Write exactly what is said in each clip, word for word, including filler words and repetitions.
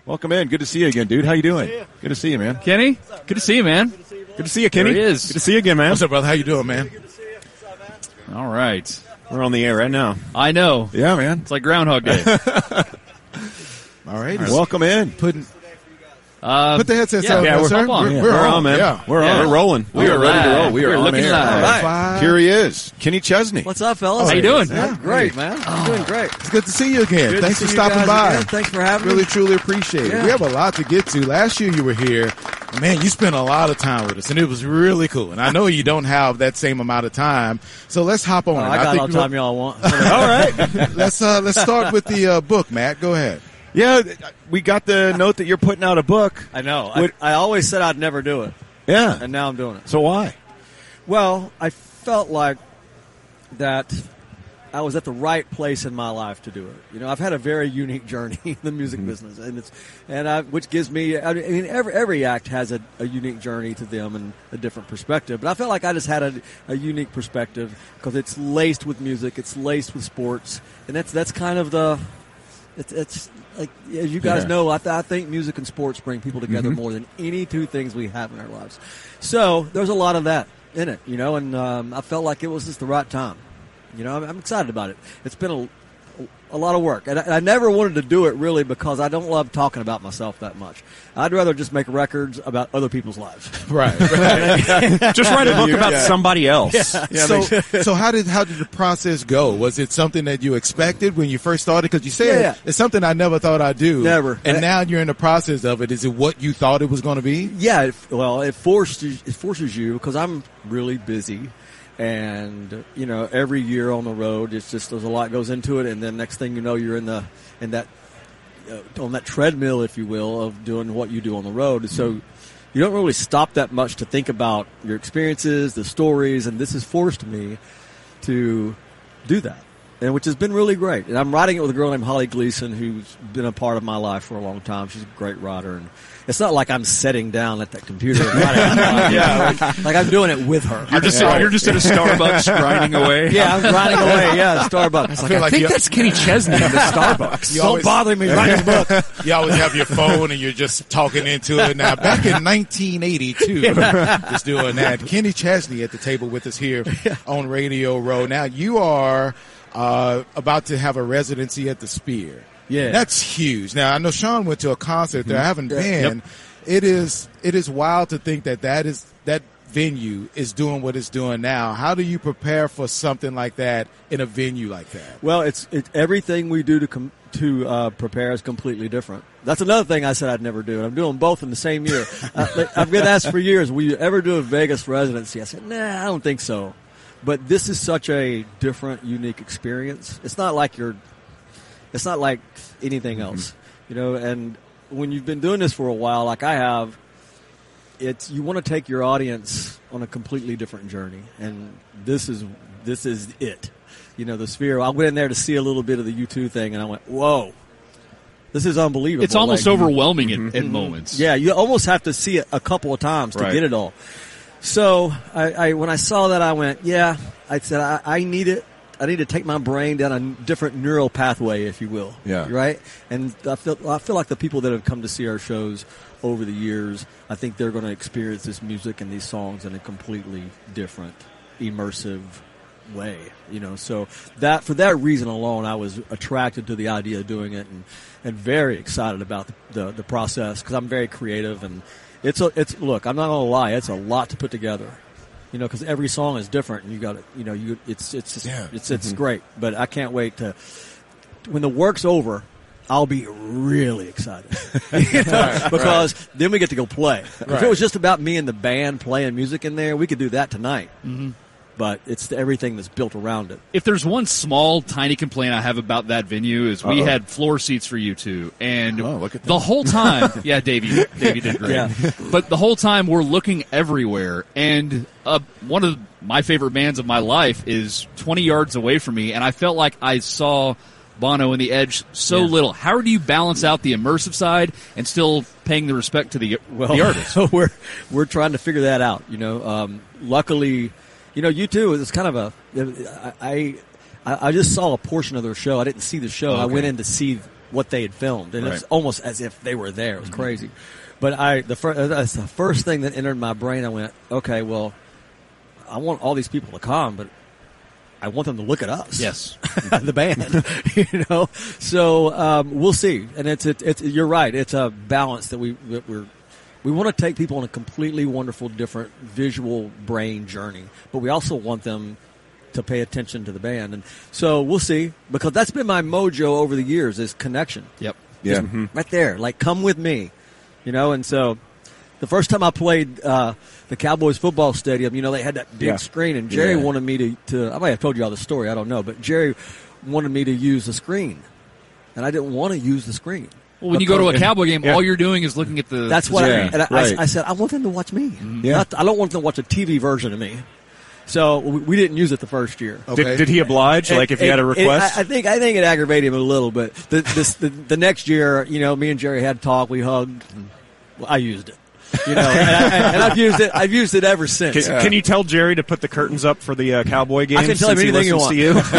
Welcome in. Good to see you again, dude. How you doing? You. Good to see you, man. Kenny, good to see you, man. Good to see you, Good to see you, Kenny. There he is. Good to see you again, man. What's up, brother? How you doing, man? Good to see you. What's up, man? All right. We're on the air right now. I know. Yeah, man. It's like Groundhog Day. All right. Welcome in. Putting, Uh, put the headsets yeah, on, yeah, there, we're sir. up on. We're, Yeah. we're We're on, on, man. Yeah. We're Yeah. on. We're rolling. We We're are ready to live. roll. We are We're on looking air. live. Right. Five. Here he is, Kenny Chesney. What's up, fellas? How you doing? Yeah, great, man. I'm doing great. It's good to see you again. Good Thanks to for see you stopping guys by. again. Thanks for having Really, me. truly appreciate it. Yeah. We have a lot to get to. Last year you were here. And man, you spent a lot of time with us, and it was really cool. And I know you don't have that same amount of time, so let's hop on. Oh, it. I got think all we- the time y'all want. All right. Let's uh, let's start with the uh, book, Matt. Go ahead. Yeah, we got the note that you're putting out a book. I know. I, What- I always said I'd never do it, Yeah. and now I'm doing it. So why? Well, I felt like that I was at the right place in my life to do it. You know, I've had a very unique journey in the music Mm-hmm. business, and it's and I, which gives me. I mean, every every act has a, a unique journey to them and a different perspective. But I felt like I just had a, a unique perspective because it's laced with music, it's laced with sports, and that's that's kind of the. It's, it's like as you guys Yeah. know, I, th- I think music and sports bring people together Mm-hmm. more than any two things we have in our lives. So there's a lot of that in it, you know, and um, I felt like it was just the right time. You know, I'm, I'm excited about it. It's been a, a lot of work, and I, I never wanted to do it really because I don't love talking about myself that much. I'd rather just make records about other people's lives. Right. Just write a book about Yeah. somebody else. so, so how did how did the process go? Was it something that you expected when you first started? Because you said Yeah. it's something I never thought I'd do. Never. And now you're in the process of it. Is it what you thought it was going to be? Yeah, it, well, it forced you- it forces you because I'm really busy, and you know, every year on the road, it's just there's a lot goes into it, and then next thing you know, you're in the in that uh, on that treadmill, if you will, of doing what you do on the road. So you don't really stop that much to think about your experiences, the stories, and this has forced me to do that. And which has been really great. And I'm writing it with a girl named Holly Gleason, who's been a part of my life for a long time. She's a great writer, and it's not like I'm sitting down at that computer and writing. yeah, like, like I'm doing it with her. You're just you're just at a Starbucks grinding away. Yeah, I'm grinding away. Yeah, Starbucks. I feel I like think you, that's Kenny Chesney in the Starbucks. you Don't always, bother me writing the book. you always have your phone and you're just talking into it. Now, back in nineteen eighty-two, just doing that. Kenny Chesney at the table with us here on Radio Row. Now, you are uh, about to have a residency at the Sphere. Yeah. That's huge. Now, I know Sean went to a concert there. I haven't Yeah. been. It is it is wild to think that that is that venue is doing what it's doing now. How do you prepare for something like that in a venue like that? Well, it's it, everything we do to com- to uh, prepare is completely different. That's another thing I said I'd never do, and I'm doing both in the same year. uh, like, I've been asked for years, will you ever do a Vegas residency? I said, nah, I don't think so. But this is such a different, unique experience. It's not like you're, it's not like anything else, you know. And when you've been doing this for a while, like I have, it's you want to take your audience on a completely different journey, and this is this is it. You know, the Sphere. I went in there to see a little bit of the U two thing, and I went, "Whoa, this is unbelievable!" It's almost Like, overwhelming in, in moments. yeah, you almost have to see it a couple of times to Right. get it all. So I, I, when I saw that, I went, yeah. I said, I, I need it. I need to take my brain down a different neural pathway, if you will. Yeah. Right. And I feel, I feel like the people that have come to see our shows over the years, I think they're going to experience this music and these songs in a completely different, immersive way. You know, so that for that reason alone, I was attracted to the idea of doing it, and and very excited about the the, the process because I'm very creative, and it's a it's look, I'm not gonna lie, it's a lot to put together. You know, because every song is different, and you got to, you know, you it's it's just, Yeah. it's it's great. But I can't wait to when the work's over. I'll be really excited you know, Right, because then we get to go play. If Right. it was just about me and the band playing music in there, we could do that tonight. Mm-hmm. But it's the, everything that's built around it. If there's one small, tiny complaint I have about that venue is we Uh-oh. had floor seats for you two, and Oh, look at the that. whole time, yeah, Davey, Davey did great. Yeah. But the whole time we're looking everywhere, and uh, one of my favorite bands of my life is twenty yards away from me, and I felt like I saw Bono and the Edge so Yeah. little. How do you balance out the immersive side and still paying the respect to the Well, the artist? we're we're trying to figure that out. You know, um, luckily, you know, you too. It's kind of a. I, I I just saw a portion of their show. I didn't see the show. I Okay. went in to see what they had filmed, and Right. it's almost as if they were there. It was crazy. But I, the first, that's the first thing that entered my brain. I went, okay, well, I want all these people to come, but I want them to look at us. Yes. The band, you know. So um, we'll see. And it's, it's it's you're right. It's a balance that we that we're we want to take people on a completely wonderful, different visual brain journey, but we also want them to pay attention to the band. And so we'll see, because that's been my mojo over the years, is connection. Yep. Yeah. Just right there, like, come with me, you know. And so the first time I played uh, the Cowboys football stadium, you know, they had that big Yeah. screen, and Jerry Yeah. wanted me to, to, I might have told you all the story, I don't know, but Jerry wanted me to use the screen, and I didn't want to use the screen. Well, when you go to a Because- Cowboy game, yeah. all you're doing is looking at the. That's the what screen. I, and I, right. I, I said, I want them to watch me. Yeah. Not, I don't want them to watch a T V version of me. So we, we didn't use it the first year. Okay. Did, did he oblige? Like, if you It- had a it- request? I, I think I think it aggravated him a little bit. The, this, the the next year, you know, me and Jerry had a talk. We hugged. And, well, I used it. You know, and, I, and I've used it. I've used it ever since. Can, can you tell Jerry to put the curtains up for the uh, Cowboy game? I can tell him since he anything you listens want.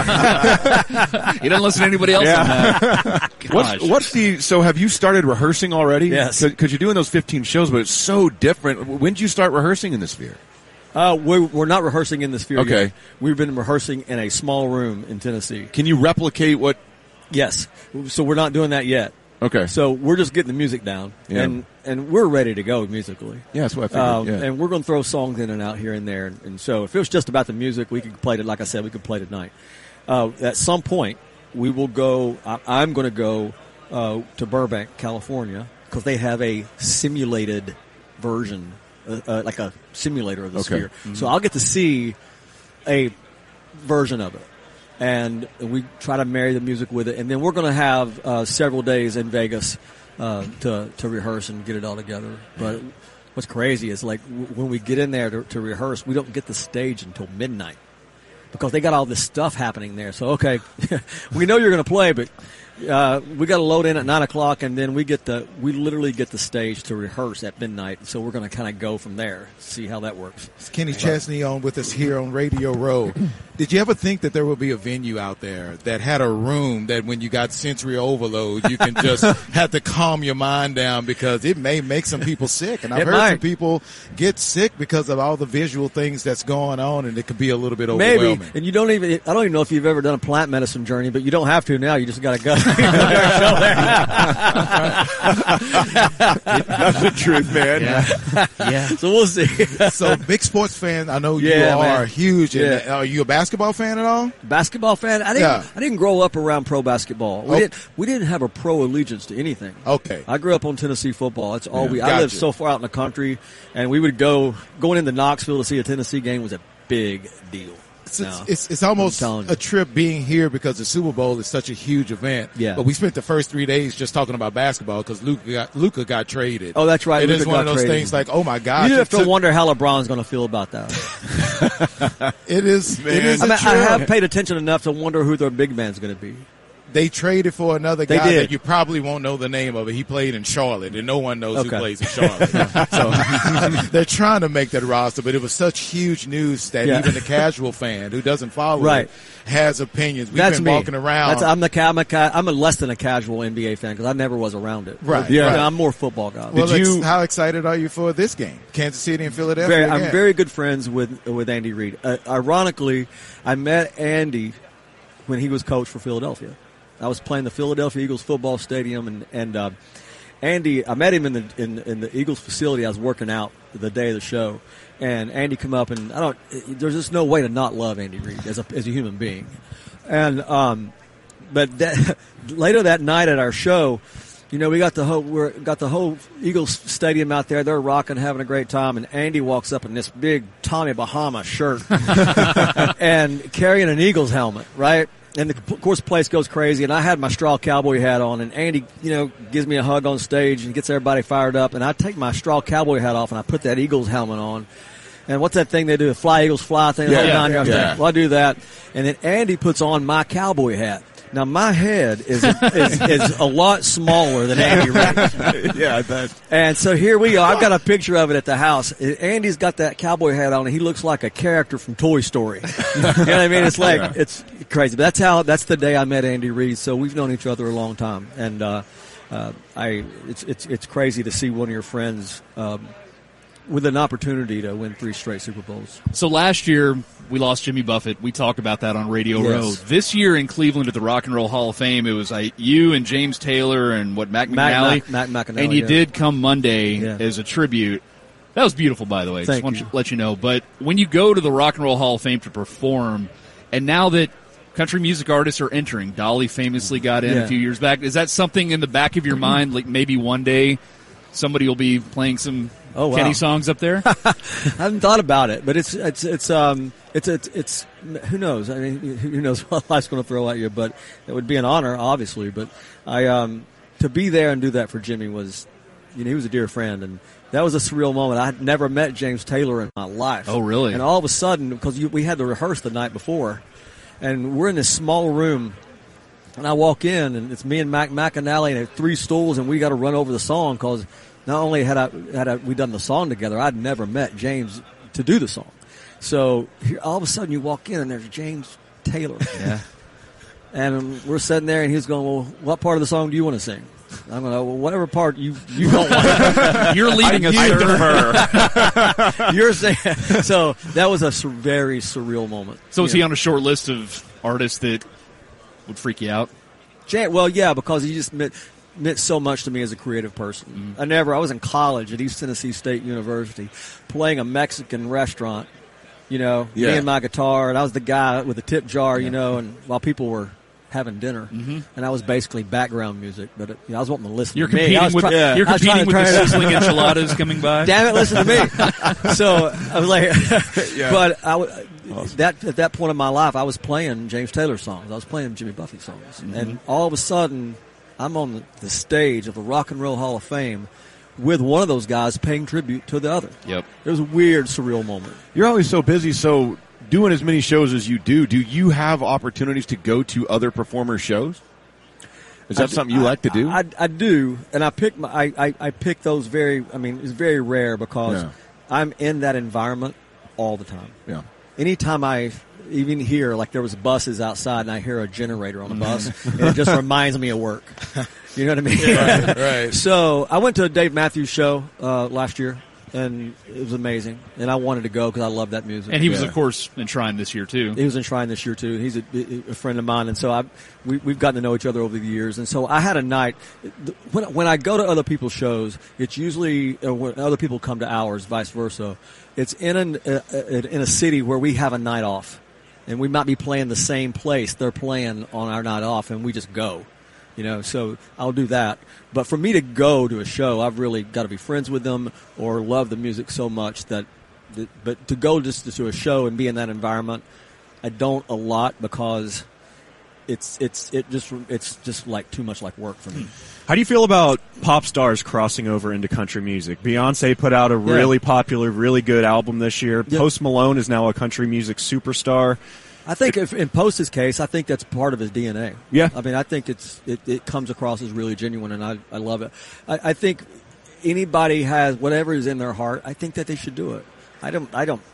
to you? He doesn't listen to anybody else Yeah. on that. What's, Gosh. what's the? So, have you started rehearsing already? Yes. Because you're doing those fifteen shows, but it's so different. When did you start rehearsing in the Sphere? Uh, we're, we're not rehearsing in the Sphere Okay. yet. We've been rehearsing in a small room in Tennessee. Can you replicate what? Yes. So we're not doing that yet. Okay. So we're just getting the music down, Yeah. and and we're ready to go musically. Yeah, that's what I figured. Um, yeah. And we're going to throw songs in and out here and there. And, and so if it was just about the music, we could play it. Like I said, we could play tonight. Uh, at some point, we will go. I, I'm going to go uh, to Burbank, California, because they have a simulated version, uh, uh, like a simulator of the Okay. Sphere. So I'll get to see a version of it. And we try to marry the music with it. And then we're going to have uh, several days in Vegas uh, to to rehearse and get it all together. But what's crazy is, like, w- when we get in there to, to rehearse, we don't get the stage until midnight because they got all this stuff happening there. So, okay, we know you're going to play, but uh, we got to load in at nine o'clock, and then we get the we literally get the stage to rehearse at midnight. So we're going to kind of go from there, see how that works. It's Kenny Chesney on with us here on Radio Row. Did you ever think that there would be a venue out there that had a room that when you got sensory overload, you can just have to calm your mind down because it may make some people sick? And I've It heard might. some people get sick because of all the visual things that's going on, and it can be a little bit Maybe, overwhelming. and you don't even, I don't even know if you've ever done a plant medicine journey, but you don't have to now. You just got to go. That's the truth, man. Yeah. yeah. So we'll see. So, big sports fan, I know you Yeah, are man. huge. And, Yeah. Are you a basketball fan at all? Basketball fan? I didn't. Yeah. I didn't grow up around pro basketball. We Oh. didn't. We didn't have a pro allegiance to anything. Okay. I grew up on Tennessee football. That's all Yeah. we. I Gotcha. lived so far out in the country, and we would go going into Knoxville to see a Tennessee game was a big deal. It's, No. it's, it's almost I'm telling you. a trip being here because the Super Bowl is such a huge event. Yeah. But we spent the first three days just talking about basketball because Luka got, Luka got traded. Oh, that's right. It Luka is one of got those traded. things like, oh my gosh. You have it to took- wonder how LeBron's going to feel about that. It is, it is I a mean, I trip. have paid attention enough to wonder who their big man's going to be. They traded for another They guy did. that you probably won't know the name of. It. He played in Charlotte, and no one knows Okay. who plays in Charlotte. So they're trying to make that roster, but it was such huge news that Yeah. even the casual fan who doesn't follow Right. it has opinions. We've That's been me. walking around. That's, I'm the ca- I'm a, ca- I'm a less than a casual N B A fan because I never was around it. Right, Yeah. right. I'm more football guy. well, Did ex- you- how excited are you for this game? Kansas City and Philadelphia. Very, again. I'm very good friends with with Andy Reid. Uh, ironically, I met Andy when he was coach for Philadelphia. I was playing the Philadelphia Eagles football stadium, and and uh, Andy, I met him in the in, in the Eagles facility. I was working out the day of the show, and Andy come up, and I don't. There's just no way to not love Andy Reid as a as a human being, and um, but that, later that night at our show. You know, we got the whole we got the whole Eagles stadium out there. They're rocking, having a great time. And Andy walks up in this big Tommy Bahama shirt and carrying an Eagles helmet, right? And the, of course, the place goes crazy. And I had my straw cowboy hat on. And Andy, you know, gives me a hug on stage and gets everybody fired up. And I take my straw cowboy hat off and I put that Eagles helmet on. And what's that thing they do? The fly Eagles fly thing. Yeah, the whole yeah, nine yards yeah. thing. Well, I do that. And then Andy puts on my cowboy hat. Now my head is is, is a lot smaller than Andy Reid. Yeah, I bet. And so here we are. I've got a picture of it at the house. Andy's got that cowboy hat on, and he looks like a character from Toy Story. You know what I mean? It's like Yeah. it's crazy. But that's how. That's the day I met Andy Reid. So we've known each other a long time, and uh, uh, I it's it's it's crazy to see one of your friends um, with an opportunity to win three straight Super Bowls. So last year we lost Jimmy Buffett. We talked about that on Radio Yes. Row. This year in Cleveland at the Rock and Roll Hall of Fame, it was like you and James Taylor and what Mac Mac- McNally, Mac- Mac McAnally, and you yeah. did come Monday Yeah. as a tribute. That was beautiful, by the way. Thank Just want you. to let you know. But when you go to the Rock and Roll Hall of Fame to perform, and now that country music artists are entering, Dolly famously got in Yeah. a few years back. Is that something in the back of your mind, like maybe one day somebody will be playing some Oh, wow. Kenny songs up there? I haven't thought about it, but it's it's it's um it's it's, it's who knows? I mean, who knows what life's going to throw at you? But it would be an honor, obviously. But I um to be there and do that for Jimmy was, you know, he was a dear friend, and that was a surreal moment. I had never met James Taylor in my life. Oh, really? And all of a sudden, because you, we had to rehearse the night before, and we're in this small room. And I walk in, and it's me and Mac McAnally, and there are three stools, and we got to run over the song because not only had I had I, we done the song together, I'd never met James to do the song. So here, all of a sudden, you walk in, and there's James Taylor. Yeah. And we're sitting there, and he's going, "Well, what part of the song do you want to sing?" I'm going, "Well, whatever part you you don't want." You're leading us, I sir. defer. You're saying. So that was a sur- very surreal moment. So is Yeah. he on a short list of artists that would freak you out? Jan, well, yeah, because he just meant, meant so much to me as a creative person. Mm-hmm. I never, I was in college at East Tennessee State University playing a Mexican restaurant, you know, Yeah. me and my guitar, and I was the guy with the tip jar, you know, and while people were having dinner, Mm-hmm. and I was basically background music, but it, you know, I was wanting to listen You're to me. I competing was with try- yeah. you're I was trying competing to with the turn it- sizzling enchiladas coming by. Damn it, listen to me. So I was like, Yeah. but I w- that at that point in my life, I was playing James Taylor songs. I was playing Jimmy Buffett songs, and all of a sudden, I'm on the, the stage of the Rock and Roll Hall of Fame with one of those guys paying tribute to the other. Yep. It was a weird, surreal moment. You're always so busy, so doing as many shows as you do, do you have opportunities to go to other performers' shows? Is that I do- something you like to do? I, I, I do, and I pick my, I, I, I pick those very. I mean, it's very rare because Yeah. I'm in that environment all the time. yeah. Anytime I even hear, like there was buses outside and I hear a generator on the bus, and it just reminds me of work. You know what I mean? Right, right. So I went to a Dave Matthews show uh, last year, and it was amazing. And I wanted to go because I love that music. And he was, Yeah. of course, enshrined this year, too. He was enshrined this year too. He's a, a friend of mine, and so I we, we've gotten to know each other over the years. And so I had a night when when I go to other people's shows, it's usually uh, when other people come to ours, vice versa. It's in an, uh, uh, in a city where we have a night off, and we might be playing the same place they're playing on our night off, and we just go. You know, so I'll do that. But for me to go to a show, I've really got to be friends with them or love the music so much that. that but to go just to a show and be in that environment, I don't a lot because it's it's it just it's just like too much like work for me. How do you feel about pop stars crossing over into country music? Beyonce put out a really popular, really good album this year. Yeah. Post Malone is now a country music superstar. I think if in Post's case, I think that's part of his D N A. Yeah. I mean, I think it's it, it comes across as really genuine, and I I love it. I, I think anybody has whatever is in their heart. I think that they should do it. I don't. I don't.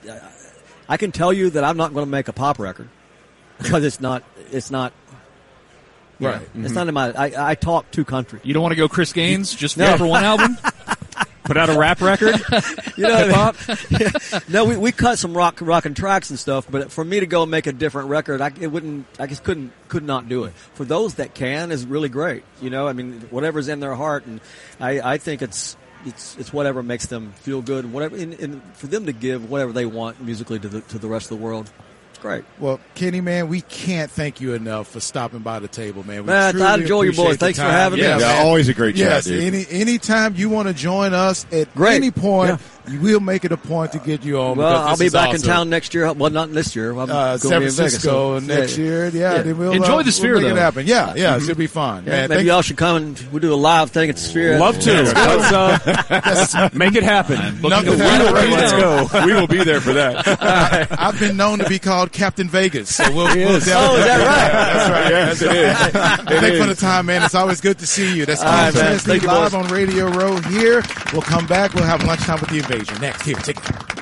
I can tell you that I'm not going to make a pop record because it's not. It's not. you Right. know, It's not in my. I, I talk to country. You don't want to go Chris Gaines just No. for one album? Put out a rap record. You know, hip hop. No, we we cut some rock rockin' tracks and stuff, but for me to go make a different record, I it wouldn't. I just couldn't could not do it. For those that can, is really great. You know, I mean, whatever's in their heart, and I I think it's. It's it's whatever makes them feel good, and whatever, and, and for them to give whatever they want musically to the to the rest of the world. It's great. Well, Kenny, man, we can't thank you enough for stopping by the table, man. We Man, truly I enjoy you appreciate boys. the Thanks for time. having me. Yeah, Yeah, man. always a great chat, Yes, dude. any anytime you want to join us at Great. any point, Yeah. we'll make it a point to get you on. Well, because I'll this be is back in awesome. town next year. Well, not this year. I'm Uh, gonna San be in Vegas, Francisco so- next yeah. year. Yeah, Yeah. then we'll Enjoy uh, the Sphere, we'll make though. it happen. Yeah, yeah, it should be fun. Yeah, Man, maybe thank- y'all should come and we do a live thing at the Sphere. Love to. Let's uh, make it happen. Nothing Right happened. away, let's go. We will be there for that. I've been known to be called Captain Vegas, so we'll. He we'll is. definitely- Oh, is that right? That's right. Yes, it is. It Thanks for is. the time, man. It's always good to see you. That's All right, Kenny man. Chesney Thank you, live boys. on Radio Row here. We'll come back. We'll have lunchtime with the Invasion next here. Take it.